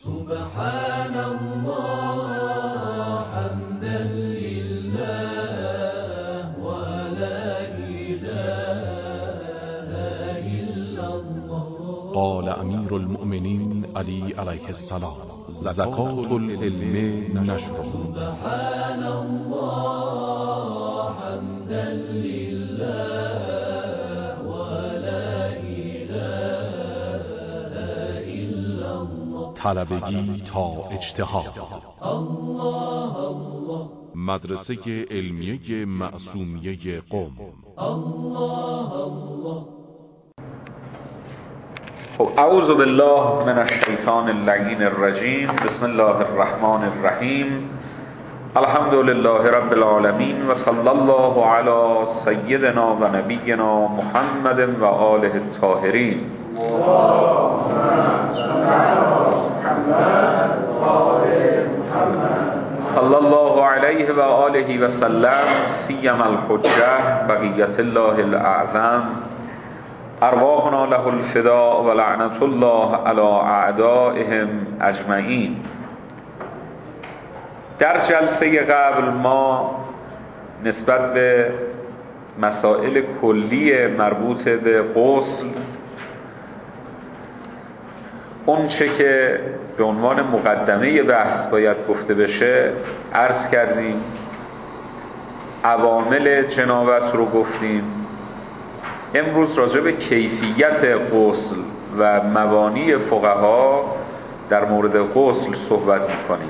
سبحان الله حمدا لله ولا إله إلا الله. قال امیر المؤمنین علی علیه السلام: زکات العلم نشره. سبحان الله حمدا لله ولا إله إلا الله. طلبگی تا اجتهاد. الله الله. مدرسه علمیه معصومیه قم. الله الله. خب اعوذ بالله من الشیطان اللعین الرجیم. بسم الله الرحمن الرحیم. الحمد لله رب العالمین و صلی الله علی سیدنا و نبینا محمد و آله الطاهرین. صلی الله علیه و آله و سلم. سیم الحجه بقیت الله الاعظم. ارواحنا له الفداء و لعنت الله علی اعدائهم اجمعین. در جلسه قبل ما نسبت به مسائل کلی مربوط به غسل، اون چه که به عنوان مقدمه بحث باید گفته بشه عرض کردیم. عوامل جنابت رو گفتیم. امروز راجع به کیفیت غسل و مبانی فقها در مورد غسل صحبت می‌کنیم.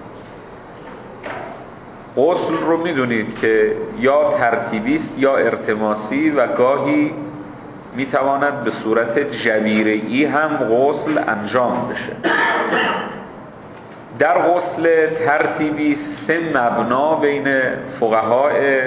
غسل رو می‌دونید که یا ترتیبی است یا ارتماسی و گاهی می‌تواند به صورت جبیره‌ای هم غسل انجام بشه. در غسل ترتیبی 3 مبنا بین فقهای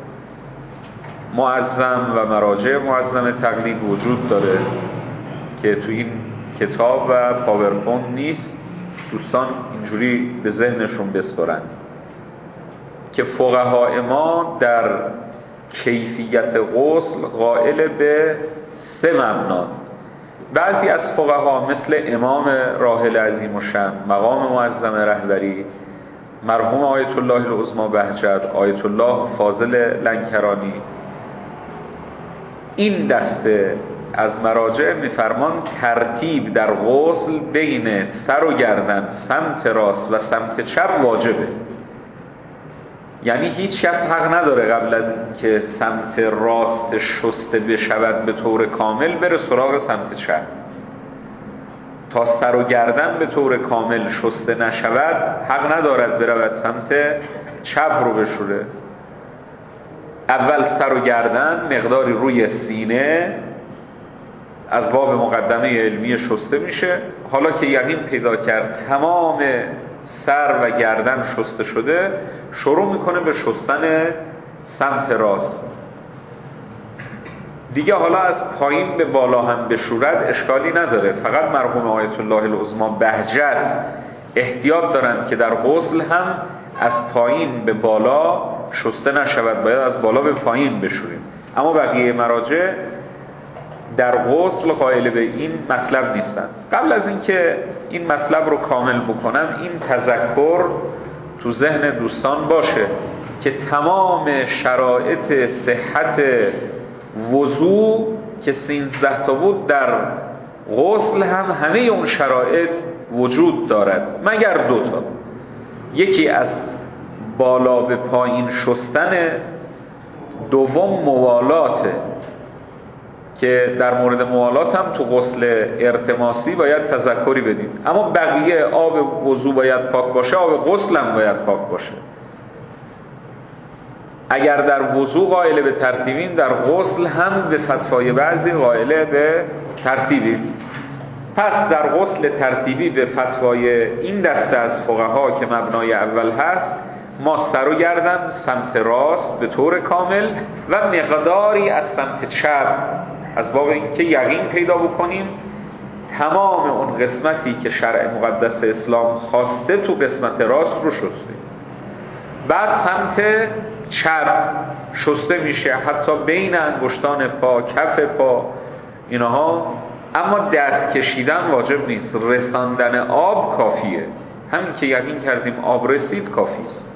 معظم و مراجع معظم تقلید وجود داره که تو این کتاب و پاورپوینت نیست. دوستان اینجوری به ذهنشون بسپارن که فقهای ما در کیفیت غسل قائل به 3 مبنا. بعضی از فقها مثل امام راحل عظیم الشأن مقام معظم رهبری، مرحوم آیت الله العظمی بهجت، آیت الله فاضل لنکرانی، این دسته از مراجع میفرمان ترتیب در غسل بین سر و گردن، سمت راست و سمت چپ واجبه. یعنی هیچ کس حق نداره قبل از اینکه سمت راست شسته بشود به طور کامل بره سراغ سمت چپ. تا سر و گردن به طور کامل شسته نشود حق ندارد برود سمت چپ رو بشوره. اول سر و گردن مقداری روی سینه از باب مقدمه علمی شسته میشه. حالا که یقین پیدا کرد تمام سر و گردن شسته شده، شروع میکنه به شستن سمت راست. دیگه حالا از پایین به بالا هم بشورد اشکالی نداره. فقط مرحوم آیت الله العظمی بهجت احتیاط دارند که در غسل هم از پایین به بالا شسته نشود، باید از بالا به پایین بشوریم. اما بقیه مراجع در غسل قائل به این مطلب نیستن. قبل از اینکه این مطلب رو کامل بکنم، این تذکر تو ذهن دوستان باشه که تمام شرایط صحت وضو که 13 تا بود در غسل هم همه اون شرایط وجود دارد مگر 2 تا. یکی از بالا به پایین شستن، دوم موالاته که در مورد موالات هم تو غسل ارتماسی باید تذکری بدیم. اما بقیه آب وضو باید پاک باشه، آب غسل هم باید پاک باشه. اگر در وضو قائل به ترتیبیم، در غسل هم به فتوای بعضی قائل به ترتیبیم. پس در غسل ترتیبی به فتوای این دسته از فقها که مبنای اول هست، ما سر و گردن سمت راست به طور کامل و مقداری از سمت چپ، از باب اینکه یقین پیدا بکنیم تمام اون قسمتی که شرع مقدس اسلام خواسته تو قسمت راست رو شستیم. بعد سمت چپ شسته میشه، حتی بین انگشتان پا، کف پا، اینها اما دست کشیدن واجب نیست، رساندن آب کافیه. همین که یقین کردیم آب رسید کافی است.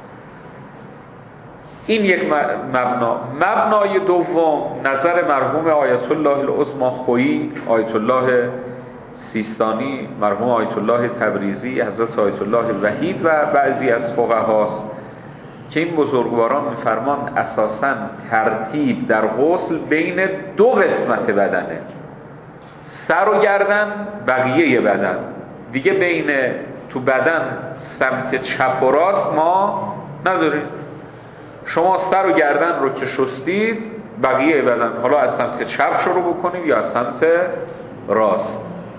این یک مبنای دوم نظر مرحوم آیت الله العظمی خویی، آیت الله سیستانی، مرحوم آیت الله تبریزی، حضرت آیت الله وحید و بعضی از فقهاست که این بزرگواران میفرمان اساساً ترتیب در غسل بین دو قسمت بدنه، سر و گردن، بقیه بدن. دیگه بین تو بدن سمت چپ و راست ما نداریم. شما سر و گردن رو که شستید، بقیه بدن حالا از سمت چپ شروع بکنید یا از سمت راست.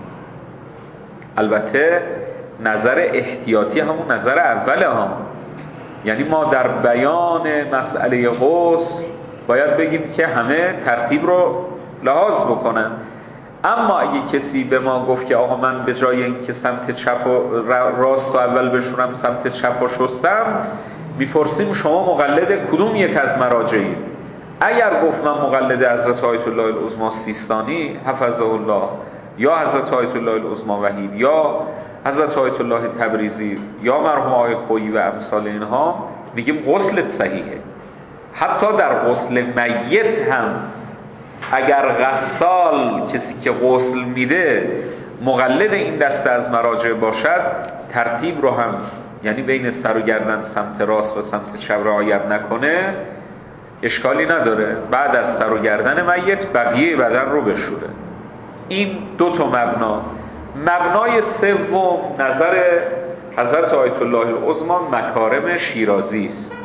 البته نظر احتیاطی همون نظر اوله ها، یعنی ما در بیان مسئله غسل باید بگیم که همه ترتیب رو لحاظ بکنن. اما اگه کسی به ما گفت که آقا من به جای اینکه سمت چپ و راست و اول بشورم سمت چپ و شستم، میپرسیم شما مقلد کدوم یک از مراجعید؟ اگر گفت من مقلد حضرت آیت الله العظمی سیستانی حفظه الله یا حضرت آیت الله العظمی وحید یا حضرت آیت الله تبریزی یا مرحوم آیت خویی و امثال اینها، میگیم غسلت صحیحه. حتی در غسل میت هم اگر غسال کسی که غسل میده مقلد این دسته از مراجع باشد، ترتیب رو هم یعنی بین سر و گردن سمت راست و سمت چپ رعایت نکنه، اشکالی نداره. بعد از سر و گردن میت بقیه بدن رو بشوره. این دو تا مبنای سوم نظر حضرت آیت الله العظمی مکارم شیرازی است.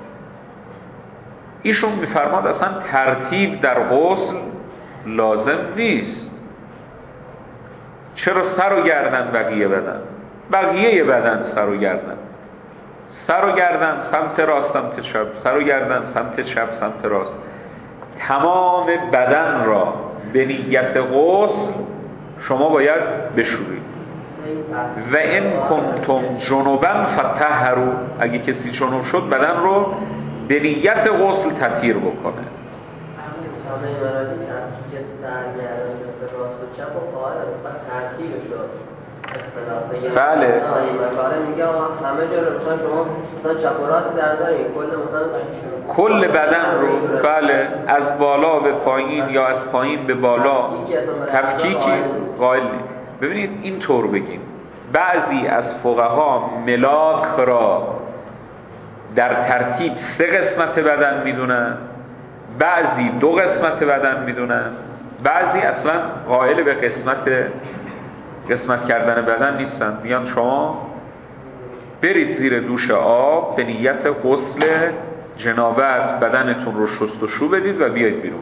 ایشون میفرماد اصلا ترتیب در غسل لازم نیست. چرا سر و گردن بقیه بدن؟ بقیه بدن سر و گردن، سر و گردن سمت راست سمت چپ، سر و گردن سمت چپ سمت راست، تمام بدن را به نیت غسل شما باید بشورید. و این کنتم جنوبا فطهروا، اگه کسی جنوب شد بدن رو به نیت غسل تطهیر بکنه. بله. کل بدن رو، بله، از بالا به پایین یا از پایین به بالا تفکیکی قائل. ببینید این طور بگیم، بعضی از فقها ملاک را در ترتیب 3 قسمت بدن میدونن، بعضی 2 قسمت بدن میدونن، بعضی اصلا قائل به قسمت کردن بدن نیستن. میگن شما برید زیر دوش آب به نیت غسل جنابت بدنتون رو شست و شو بدید و بیاید بیرون.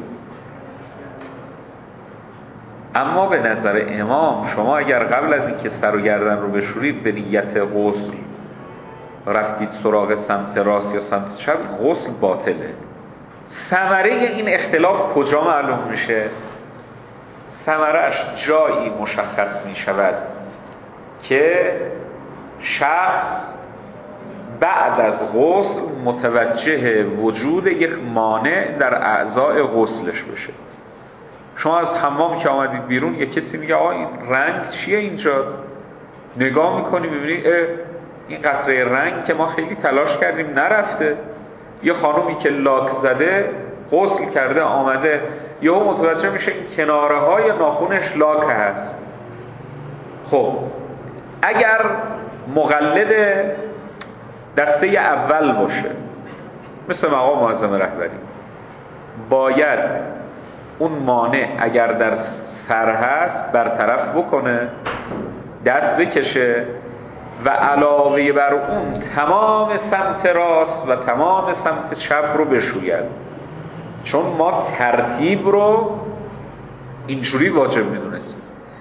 اما به نظر امام شما اگر قبل از اینکه سر و گردن رو بشورید به نیت غسل رفتید سراغ سمت راست یا سمت چپ، غسل باطله. ثمره این اختلاف کجا معلوم میشه؟ ثمره‌اش جایی مشخص می شود که شخص بعد از غسل متوجه وجود یک مانع در اعضای غسلش بشه. شما از حمام که آمدید بیرون، یک کسی میگه آقا این رنگ چیه اینجا؟ نگاه میکنی میبینی این قطره رنگ که ما خیلی تلاش کردیم نرفته. یه خانومی که لاک زده غسل کرده آمده، یهو متوجه میشه این کناره های ناخونش لاک هست. خب اگر مقلد دسته اول باشه مثل مقام معظم رهبری، باید اون مانع اگر در سر هست برطرف بکنه، دست بکشه و علاوه بر اون تمام سمت راست و تمام سمت چپ رو بشوید، چون ما ترتیب رو اینجوری واجب میدونستیم.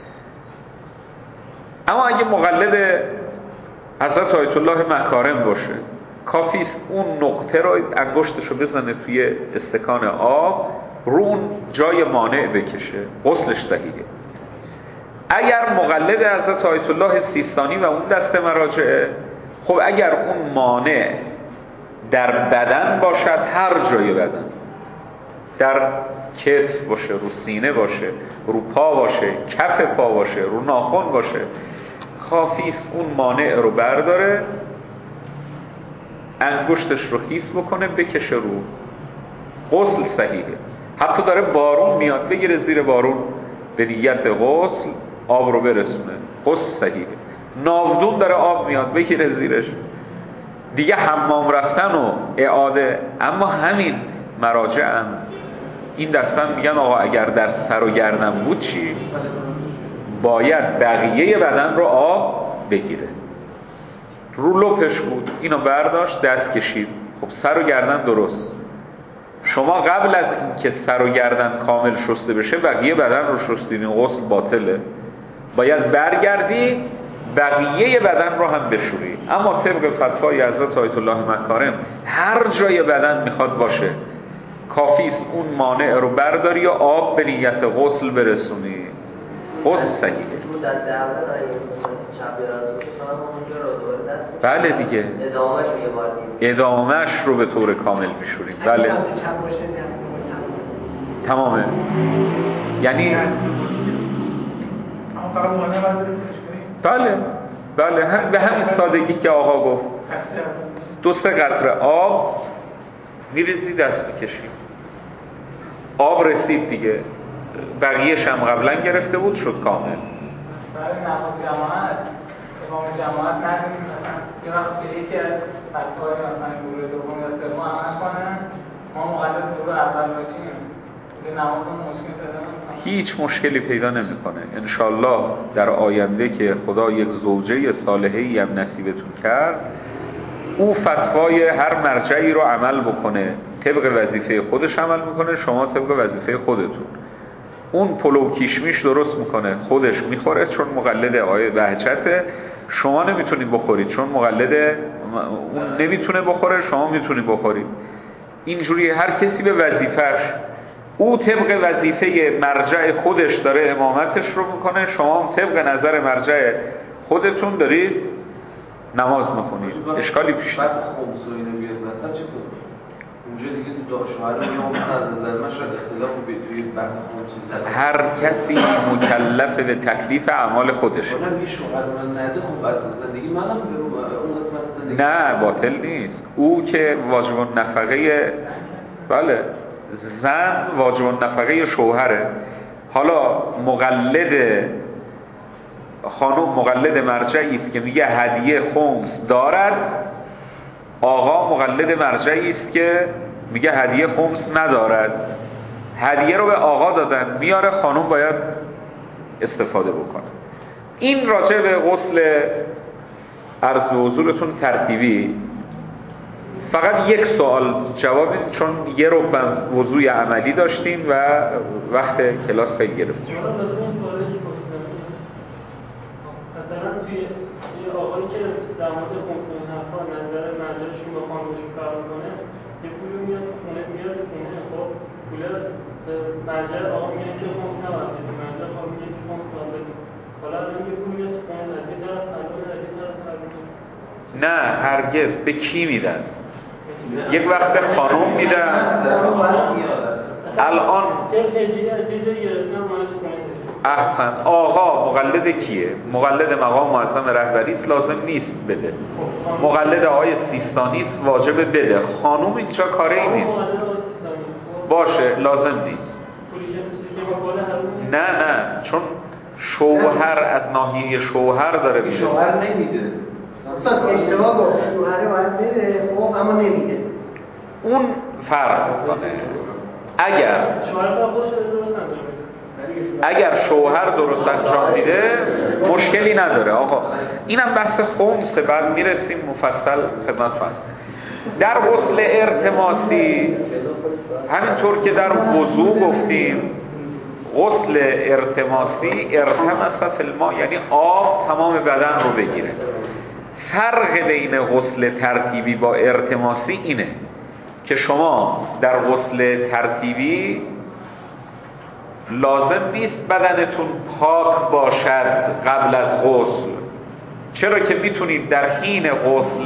اما اگه مقلد حضرت آیت الله مکارم باشه، کافی است اون نقطه رو انگشتشو بزنه توی استکان آب، رو اون جای مانع بکشه، غسلش صحیحه. اگر مقلد حضرت آیت الله سیستانی و اون دسته مراجعه، خب اگر اون مانع در بدن باشد، هر جای بدن، در کتف باشه، رو سینه باشه، رو پا باشه، کف پا باشه، رو ناخن باشه. کافی است اون مانع رو برداره، انگشتش رو خیس بکنه، بکشه رو. غسل صحیحه. حتی داره بارون میاد، بگیره زیر بارون به نیت غسل، آب رو برسونه، غسل صحیحه. ناودون داره آب میاد، بگیره زیرش، دیگه حمام رفتن و اعاده. اما همین مراجع هم این دستم میگن آقا اگر در سر و گردن بود چی؟ باید بقیه بدن رو آب بگیره. رو لپش بود، اینو برداشت دست کشید، خب سر و گردن درست. شما قبل از اینکه سر و گردن کامل شسته بشه بقیه بدن رو شستین، غسل باطله. باید برگردی بقیه بدن رو هم بشوری. اما طبق فتوای حضرت آیت الله مکارم هر جای بدن میخواد باشه، کافی است اون مانع رو برداری و آب به نیت غسل برسونی، غسل صحیحه. بله دیگه ادامهش رو به طور کامل میشوریم. بله تمامه. یعنی بله به همین سادگی که آقا گفت 2-3 قطره آب میریزی دست میکشی، آب رسید دیگه، بقیه‌ش هم قبلا گرفته بود، شد کامل. برای نماز جماعت امام جماعت نداریم مثلا یه وقت که یکی از فتوای مثلا گروه دوم یا سوم عمل کنن، ما مقلد گروه اول باشیم، نمازمون مشکل پیدا نمی‌کنه. هیچ مشکلی پیدا نمی‌کنه. انشالله در آینده که خدا یک زوجه صالحه‌ای هم نصیبتون کرد، او فتوای هر مرجعی رو عمل بکنه، طبق وظیفه خودش عمل میکنه، شما طبق وظیفه خودتون. اون پلو کیشمیش درست میکنه، خودش میخوره چون مقلد آیه بهجته، شما نمیتونید بخورید چون مقلد اون نمیتونه بخوره، شما میتونید بخورید. اینجوری هر کسی به وظیفه‌اش، او طبق وظیفه مرجع خودش داره امامتش رو میکنه، شما هم طبق نظر مرجع خودتون دارید نماز میخونید، اشکالی پیش نیست. خمس و اینو بیاد مثلا چه کنه؟ اونجا دیگه تو شوهر میگم از نظر من شاید اختلاف توی بحث خمس. هر کسی مکلف به تکلیف اعمال خودشه. اونم یه شوهر من نده، خب از زندگی منم اون قسمت زندگی نه باطل نیست. او که واجب النفقه، بله زن واجب النفقه شوهره. حالا مقلد خانم مقلد مرجعی است که میگه هدیه خمس دارد، آقا مقلد مرجعی است که میگه هدیه خمس ندارد. هدیه رو به آقا دادن، میاره، خانم باید استفاده بکنه. این راجع به غسل عرض به حضورتون ترتیبی. فقط یک سوال جواب بدید چون یه ربع وضوی عملی داشتیم و وقت کلاس خیلی گرفتیم. مثلا توی یه آقایی که در مورد خمس و حرفا نظر مرجعشون با خانمشون فرق کنه، یه پولی میاد تو خونه، خب پول مرجع آقا میگه که خمس نباید بدیم، مرجع خانم میگه که خمس باید بدیم. حالا الان یه پول میاد تو خونه، از این طرف فرقونه، از این طرف فرقونه. نه هرگز. به کی میدن؟ یک وقت به خانم میدن. الان هدیه از یه جایی گرفتن مالش کنه. احسن. آقا مقلد کیه؟ مقلد مقام معظم رهبری است، لازم نیست بده. مقلد آقای سیستانی است، واجب بده. خانم اینجا کاری نیست. باشه لازم نیست. نه چون شوهر از ناحیه شوهر داره میشه. شوهر نمیده. اشتباه گفت، شوهر باید بده خب اما نمیده. اون فرق میکنه. اگر شوهر درست انجام میده مشکلی نداره آقا. اینم بحث خمسه، بعد میرسیم مفصل خدمت هست. در غسل ارتماسی همینطور که در وضو گفتیم، غسل ارتماسی ارتمس فی الماء یعنی آب تمام بدن رو بگیره. فرق بین غسل ترتیبی با ارتماسی اینه که شما در غسل ترتیبی لازم نیست بدنتون پاک باشد قبل از غسل، چرا که میتونید در حین غسل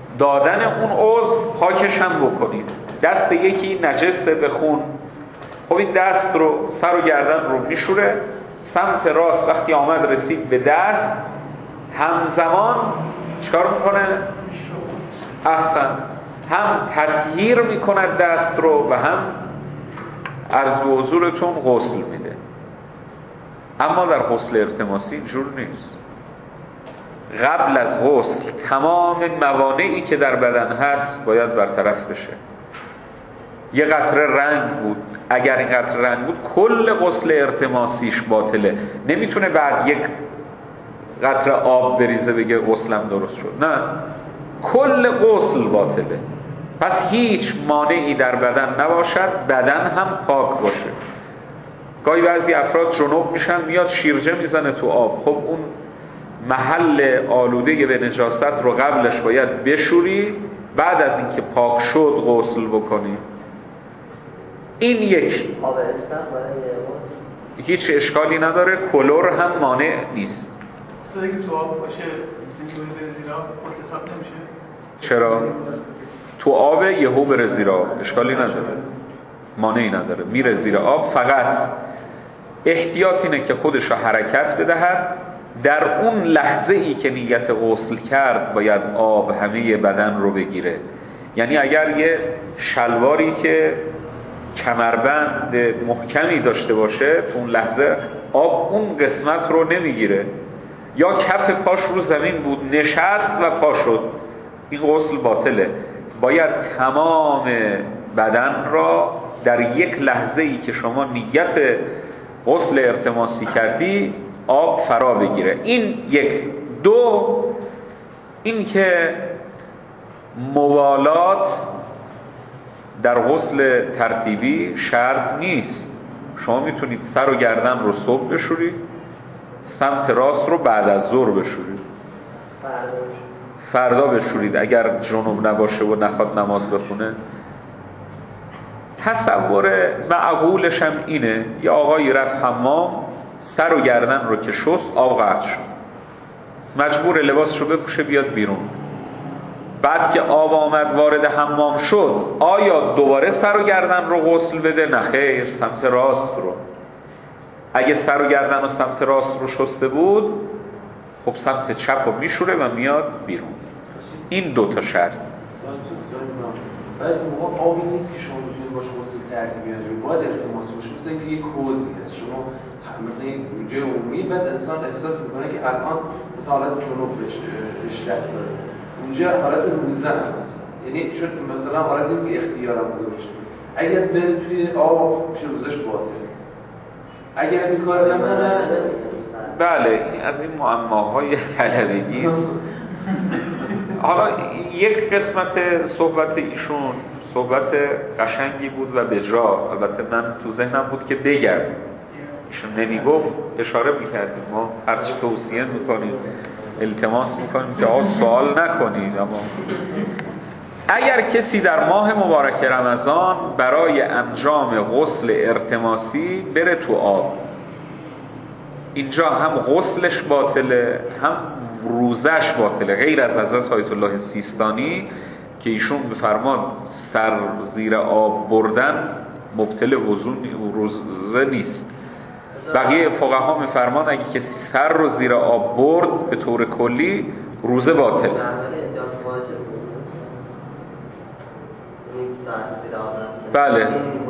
دادن اون عضو پاکش هم بکنید. دست یکی نجسه به خون، خب این دست رو، سر و گردن رو میشوره، سمت راست وقتی آمد رسید به دست، همزمان چکار میکنه؟ احسن، هم تطهیر میکند دست رو و هم عرض به حضورتون غسل میده. اما در غسل التماسی اینجور نیست. قبل از غسل تمام موانعی که در بدن هست باید برطرف بشه. یه قطره رنگ بود، اگر این قطره رنگ بود کل غسل التماسیش باطله. نمیتونه بعد یک قطره آب بریزه بگه غسلم درست شد، نه، کل غسل باطله. پس هیچ مانعی در بدن نباشد، بدن هم پاک باشه. گاهی بعضی افراد جنوب میشن، میاد شیرجه میزنه تو آب. خب اون محل آلوده به نجاست رو قبلش باید بشوری، بعد از اینکه پاک شد غسل بکنی. این یک هیچ اشکالی نداره، کلور هم مانع نیست. اگه تو آب باشه بره زیر آب حساب نمیشه؟ چرا؟ تو آب یهو بره زیر آب اشکالی نداره، مانعی نداره، میره زیر آب. فقط احتیاط اینه که خودش رو حرکت بدهد. در اون لحظه ای که نیت غسل کرد باید آب همه بدن رو بگیره. یعنی اگر یه شلواری که کمربند محکمی داشته باشه، تو اون لحظه آب اون قسمت رو نمیگیره. یا کف پاش رو زمین بود، نشست و پا شد، این غسل باطله. باید تمام بدن را در یک لحظه ای که شما نیت غسل التماسی کردی آب فرا بگیره. این یک. دو، این که موالات در غسل ترتیبی شرط نیست. شما میتونید سر و گردن رو صبح بشورید، سمت راست رو بعد از ظهر بشورید، فردا بشورید اگر جنوب نباشه و نخواد نماز بخونه. تصور معقولش هم اینه، یه آقایی رفت حمام، سر و گردن رو که شست آب قطع شد، مجبور لباسشو بپوشه بیاد بیرون. بعد که آب آمد وارد حمام شد، آیا دوباره سر و گردن رو غسل بده؟ نه خیر، سمت راست رو. اگه سر و گردن و سمت راست رو شسته بود، خب سمت چپ رو میشوره و میاد بیرون. این دوتا شرط. بعضی موقع آبی نیست که شما بتونید باش غسل ترتیبی انجام باید التماس باشه. مثلا اینکه یک کوزی هست، شما مثلا یک جای عمومی، بعد انسان احساس میکنه که الان مثلا حالت جنوب بهش دست داره، اونجا حالت روزن هست. یعنی چون مثلا حالت نیست که اختیارم بوده باشه. اگر بره توی آب میشه روزش باطل. اگر این کار نکنه، بله، این از این معماهای طلبگی است. حالا یک قسمت صحبت ایشون صحبت قشنگی بود و به جا. البته من تو ذهنم بود که بگم، ایشون نمیگفت، اشاره میکردیم ما هرچی توصیه میکنیم التماس میکنیم که سوال نکنید. اما اگر کسی در ماه مبارک رمضان برای انجام غسل التماسی بره تو آب، اینجا هم غسلش باطله هم روزش باطله، غیر از حضرت آیت الله سیستانی که ایشون بفرماد سر زیر آب بردن مبطل روزه نیست. بقیه فقها میفرمان اگه کسی سر رو زیر آب برد به طور کلی روزه باطله. بله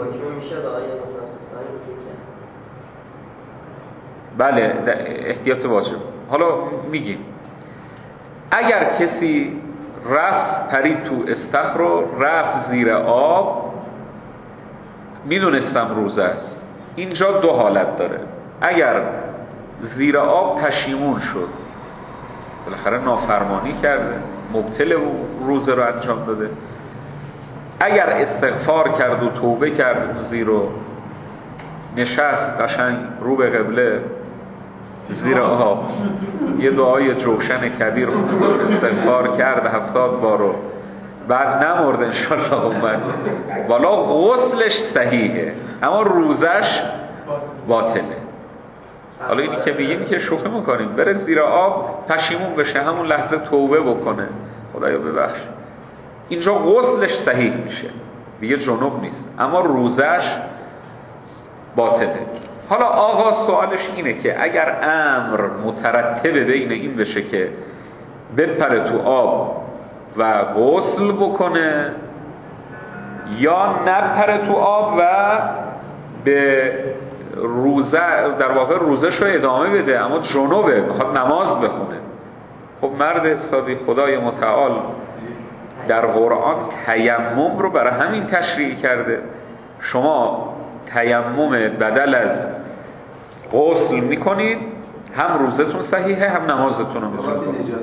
بله، احتیاط واجب. حالا میگیم اگر کسی رفت پرید تو استخر رو رفت زیر آب، میدونستم روزه است. اینجا دو حالت داره. اگر زیر آب پشیمون شد، بالاخره نافرمانی کرده، مبطل روزه رو انجام داده. اگر استغفار کرد و توبه کرد، زیر رو نشست قشنگ رو به قبله زیر آب، یه دعای جوشن کبیر استغفار کرد 70 بارو، بعد نمرد انشالله اومد والا، غسلش صحیحه اما روزش باطله. حالا اینی که میگیم که شوخی میکنیم، بره زیر آب پشیمون بشه، همون لحظه توبه بکنه، خدایا ببخش، اینجا غسلش صحیح میشه، دیگه جنوب نیست، اما روزش باطله. حالا آقا سوالش اینه که اگر امر مترتب بین این بشه که بپره تو آب و غسل بکنه یا نپره تو آب و به روزه، در واقع روزش رو ادامه بده اما جنوبه، میخواد نماز بخونه. خب مرد حسابی خدای متعال در قرآن تیمم رو برای همین تشریع کرده. شما تیمم بدل از غسل میکنید، هم روزتون صحیحه هم نمازتون رو میتونید.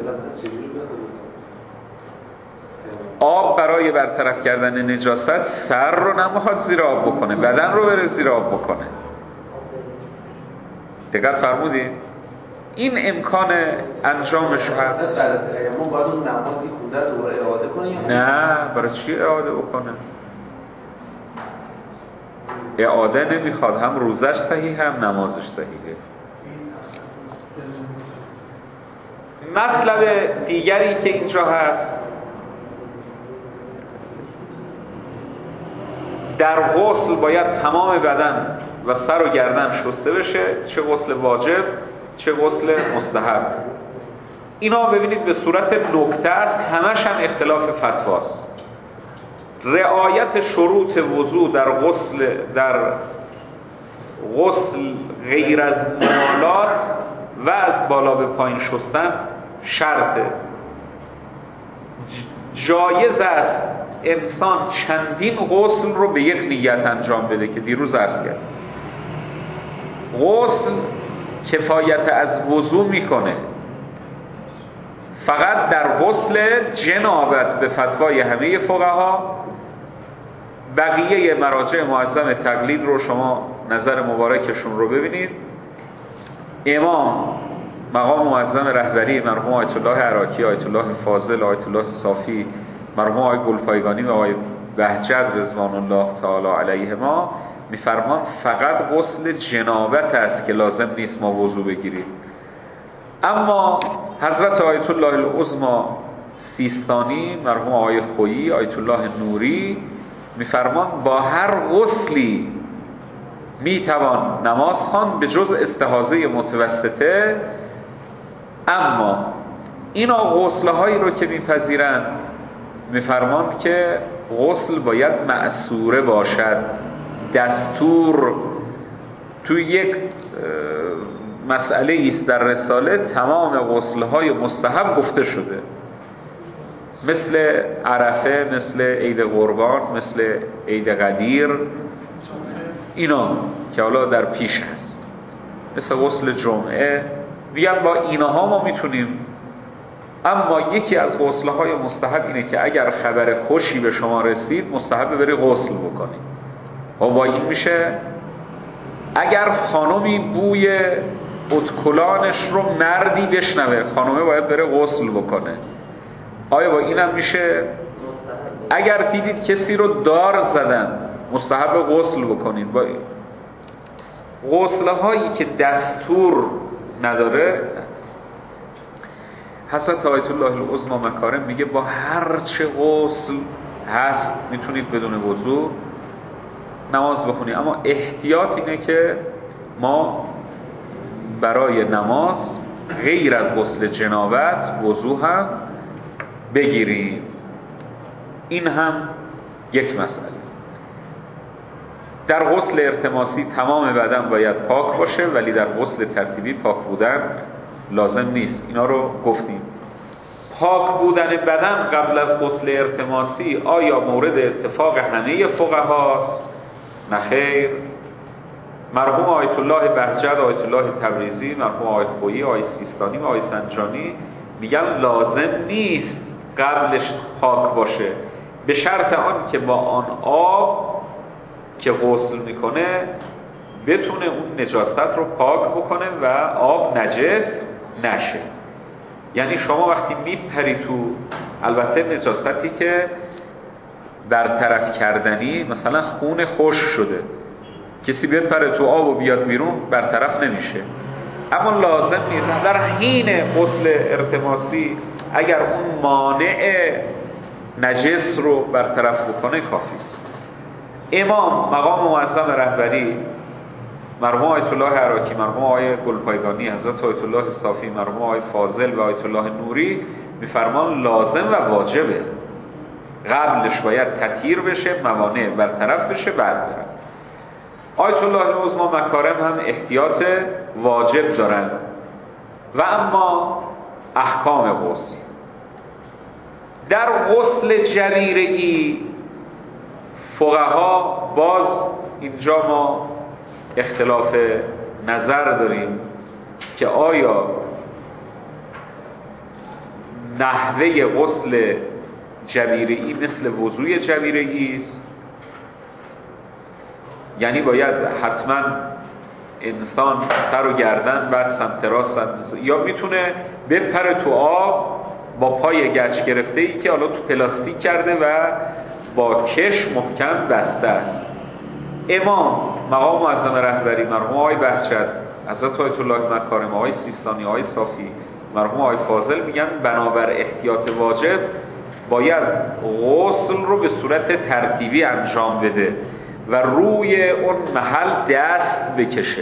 آب برای برطرف کردن نجاست سر رو نمیخواد زیر آب بکنه، بدن رو بره زیر آب بکنه. دقت فرمودید؟ این امکان انجامش هست. بعد از تیمم باید اون نمازی خونده دوباره اعاده کنه یا نه؟ برای چی اعاده بکنه؟ اعاده نمیخواد، هم روزش صحیح هم نمازش صحیحه. مطلب دیگری که اینجا هست، در غسل باید تمام بدن و سر و گردن شسته بشه، چه غسل واجب چه غسل مستحب. اینا ببینید به صورت نکته است، همش هم اختلاف فتواست. رعایت شروط وضو در غسل غیر از موالات و از بالا به پایین شستن شرطه. جایز است انسان چندین غسل رو به یک نیت انجام بده که دیروز عرض کرد. غسل کفایت از وضو میکنه، فقط در غسل جنابت به فتوای همه فقها. بقیه مراجع معظم تقلید رو شما نظر مبارکشون رو ببینید. امام مقام معظم رهبری مرحوم آیت الله عراقی، آیت الله فاضل، آیت الله صافی، مرحوم آقای گلپایگانی و آقای بهجت رضوان الله تعالی علیهما میفرمان فقط غسل جنابت است که لازم نیست ما وضو بگیریم. اما حضرت آیت الله العظمی سیستانی، مرحوم آقای خویی، آیت الله نوری میفرمان با هر غسلی میتوان نماز خواند به جز استحاضه متوسطه. اما اینا غسل‌هایی رو که میپذیرن میفرمان که غسل باید معصوره باشد. دستور توی یک مسئله است در رساله تمام غسل‌های مستحب گفته شده، مثل عرفه، مثل عید قربان، مثل عید قدیر، اینا که حالا در پیش هست، مثل غسل جمعه. بیان با اینها ما میتونیم. اما یکی از غسل‌های مستحب اینه که اگر خبر خوشی به شما رسید مستحب بری غسل بکنی. و با این میشه اگر خانمی بوی ادکلانش رو مردی بشنوه، خانمه باید بره غسل بکنه. آیا با اینم میشه؟ اگر دیدید کسی رو دار زدن مستحب غسل بکنید. با غسل‌هایی که دستور نداره، حضرت آیت الله العظمی مکارم میگه با هر چه غسل هست میتونید بدون وضو نماز بخونید. اما احتیاط اینه که ما برای نماز غیر از غسل جنابت وضو هم بگیریم. این هم یک مسئله. در غسل ارتماسی تمام بدن باید پاک باشه، ولی در غسل ترتیبی پاک بودن لازم نیست. اینا رو گفتیم. پاک بودن بدن قبل از غسل ارتماسی آیا مورد اتفاق همه فقهاست؟ نه خیر. مرحوم آیت الله بهجت، آیت الله تبریزی، مرحوم آیت خویی، آیت سیستانی و آیت سنجانی میگن لازم نیست قبلش پاک باشه، به شرط آن که با آن آب که غسل میکنه بتونه اون نجاست رو پاک بکنه و آب نجس نشه. یعنی شما وقتی میپری تو، البته نجاستی که برطرف کردنی، مثلا خون خشک شده، کسی بپره تو آب و بیاد بیرون برطرف نمیشه. اما لازم نیست در حین غسل ارتماسی اگر اون مانع نجس رو برطرف بکنه کافی است. امام مقام معظم رهبری مرحوم آیت الله عراقی، مرحوم آقای گلپایگانی، حضرت آیت الله صافی، مرحوم آقای فاضل و آیت الله نوری میفرمان لازم و واجبه، قبلش باید تطهیر بشه، موانع برطرف بشه، بعد برن. آیت الله العظمی مکارم هم احتیاط واجب دارن. و اما احکام غسل، در غسل جبیره‌ای فقها باز اینجا ما اختلاف نظر داریم که آیا نحوه غسل جبیره‌ای مثل وضوء جبیره‌ای است، یعنی باید حتما انسان سر و گردن بعد سمت راست یا میتونه بپره تو آب با پای گچ گرفته ای که حالا تو پلاستیک کرده و با کش محکم بسته است. امام مقام معظم رهبری مرحوم آقای بهجت، حضرت آیت الله مکارم، آقای سیستانی، آقای صافی، مرحوم آقای فاضل میگن بنابر احتیاط واجب باید غسل رو به صورت ترتیبی انجام بده و روی اون محل دست بکشه.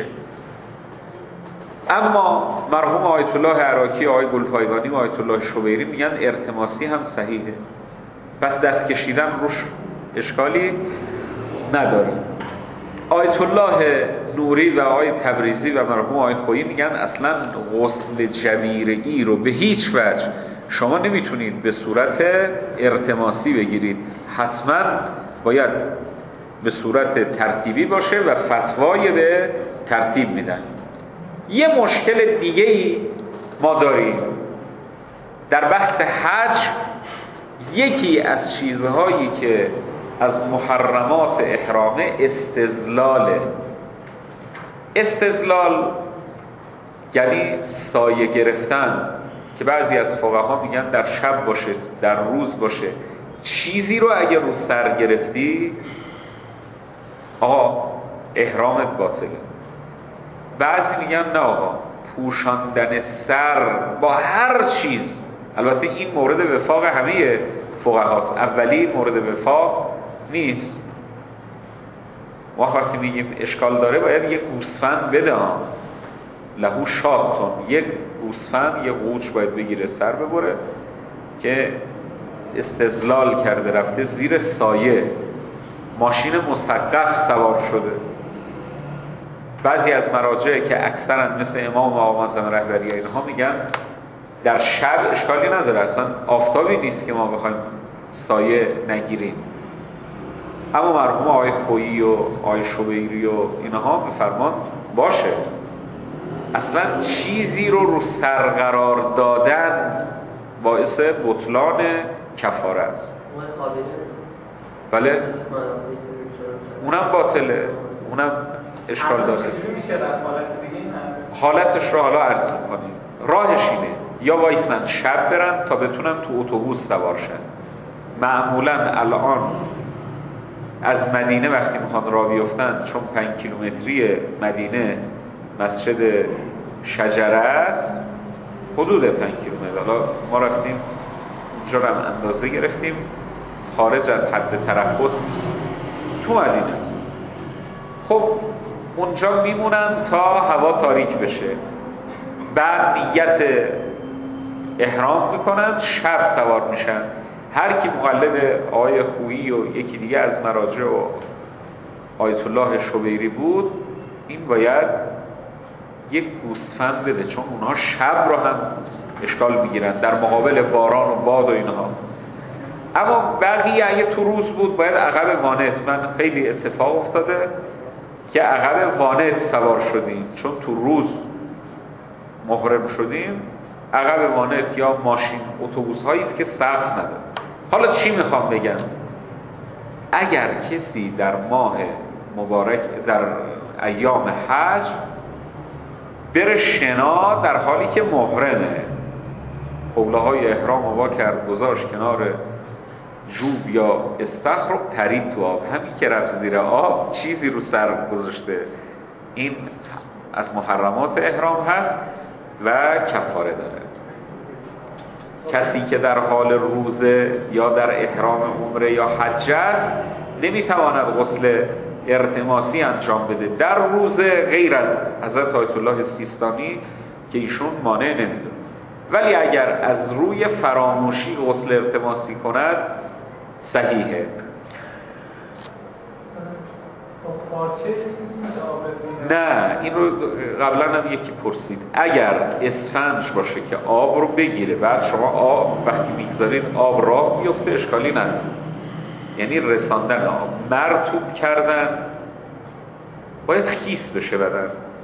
اما مرحوم آیت الله عراقی، آقای گلپایگانی و آیت الله شبیری میگن ارتماسی هم صحیحه، پس دست کشیدن روش اشکالی نداره. آیت الله نوری و آقای تبریزی و مرحوم آقای خویی میگن اصلا غسل جبیره‌ای رو به هیچ وجه شما نمیتونید به صورت ارتماسی بگیرید، حتما باید به صورت ترتیبی باشه و فتوای به ترتیب میدن. یه مشکل دیگه‌ای ما داریم در بحث حج. یکی از چیزهایی که از محرمات احرامه استظلاله. استظلال یعنی سایه گرفتن که بعضی از فقها میگن در شب باشه، در روز باشه، چیزی رو اگه رو سر گرفتی آقا احرامت باطله. بعضی میگن نه آقا، پوشاندن سر با هر چیز، البته این مورد وفاق همه فقهاست، اولی مورد وفاق نیست. ما وقتی میگیم اشکال داره باید یک گوسفند بده، لهو شاتون، یک گوسفند یک قوچ باید بگیره سر ببره که استظلال کرده رفته زیر سایه، ماشین مسقف سوار شده. بعضی از مراجع که اکثرا مثل امام و آقا معظم رهبری اینها میگن در شب اشکالی نداره، اصلا آفتابی نیست که ما بخوایم سایه نگیریم. اما مرحوم آقای خویی و آقای شبیری و اینها بفرمان باشه، اصلا چیزی رو سر قرار دادن باعث بطلان کفاره است. بله اونم باطله، اونم اشکال داره. حالتش رو حالا عرض می‌کنیم. راهش اینه یا وایسن شب برن تا بتونن تو اتوبوس سوار شن. معمولا الان از مدینه وقتی میخوان راه بیفتن، چون 5 کیلومتری مدینه مسجد شجره است، حدود 5 کیلومتر، حالا ما رفتیم اونجا رو هم اندازه گرفتیم، خارج از حد ترخص نیست، تو مدینه است. خب اونجا میمونن تا هوا تاریک بشه، بعد نیت احرام میکنن، شب سوار میشن. هر کی مقلد آقای خویی و یکی دیگه از مراجع و آیت الله شبیری بود، این باید یک گوسفند بده، چون اونها شب رو هم اشکال میگیرن در مقابل باران و باد و اینها. اما بقیه اگه تو روز بود باید عقب وانت. من خیلی اتفاق افتاده که عقب وانت سوار شدیم، چون تو روز محرم شدیم. عقب وانت یا ماشین، اتوبوس هایی است که سقف نداره. حالا چی میخوام بگم؟ اگر کسی در ماه مبارک در ایام حج بره شنا در حالی که محرمه، قبله های احرام وا کرد، گذاشت کنار جوب یا استخر رو پرید تو آب، همین که رفت زیر آب چیزی رو سر گذاشته، این از محرمات احرام هست و کفاره داره. کسی که در حال روزه یا در احرام عمره یا حج است نمیتواند غسل ارتماسی انجام بده در روز غیر از حضرت آیت الله سیستانی که ایشون مانع نمیدونه. ولی اگر از روی فراموشی غسل ارتماسی کند صحیحه. نه این رو قبلا هم یکی پرسید. اگر اسفنج باشه که آب رو بگیره، بعد شما آب وقتی میگذارید آب راه میفته، اشکالی نداره. یعنی رساندن آب، مرطوب کردن باید خیس بشه بدن.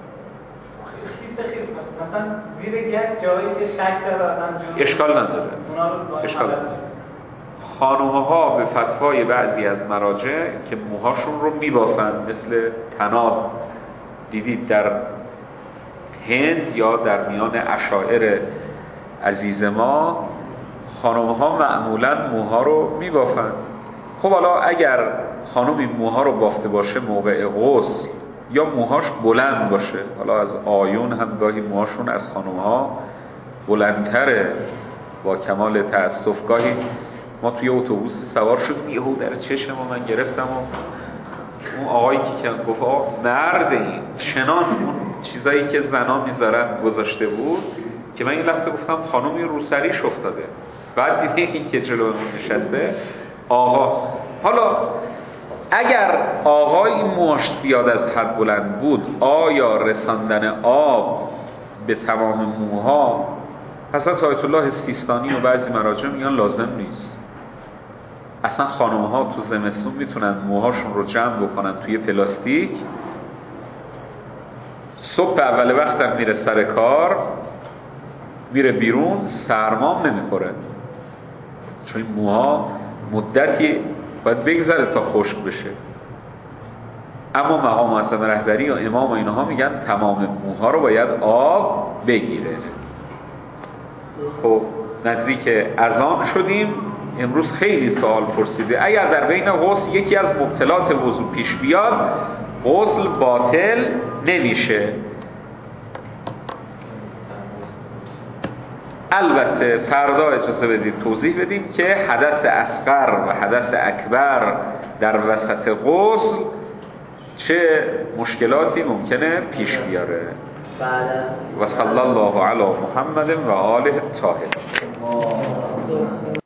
خیس مثلا زیر گچ جایی که شک داره اشکال نداره. اشکال نداره. خانوم‌ها به فتوای بعضی از مراجع که موهاشون رو میبافن مثل طناب دیدید در هند یا در میان اشاعره عزیز ما، خانوم‌ها معمولاً موها رو میبافن. خب حالا اگر خانومی موها رو بافته باشه موقع غسل یا موهاش بلند باشه، حالا از آیون هم گاهی موهاشون از خانوم‌ها بلندتره، با کمال تأسف گاهی ما توی اتوبوس سوار شدیم یهو در چشم من گرفتم و اون آقایی که گفت مرد این چنان اون چیزایی که زنا میذارن گذاشته بود که من این لحظه گفتم خانومی رو سریش افتاده. بعد دیدیم این که جلومون نشسته آقاست. حالا اگر آقای موهاش زیاد از حد بلند بود، آیا رساندن آب به تمام موها؟ حضرت آیت الله سیستانی و بعضی مراجع میگن لازم نیست. اصلا خانم‌ها تو زمستون میتونن موهاشون رو جمع بکنن توی پلاستیک، صبح اول وقتم میره سر کار، میره بیرون، سرمام نمیخوره، چون این موها مدتی باید بگذره تا خشک بشه. اما مقام معظم رهبری و امام و اینها میگن تمام موها رو باید آب بگیره. خب نزدیک اذان شدیم. امروز خیلی سوال پرسیده اگر در بین غسل یکی از مبطلات وضو پیش بیاد غسل باطل نمیشه. البته فردا اجازه بدید توضیح بدیم که حدث اصغر و حدث اکبر در وسط غسل چه مشکلاتی ممکنه پیش بیاره. و صلی الله علی محمد و آله الطاهرین.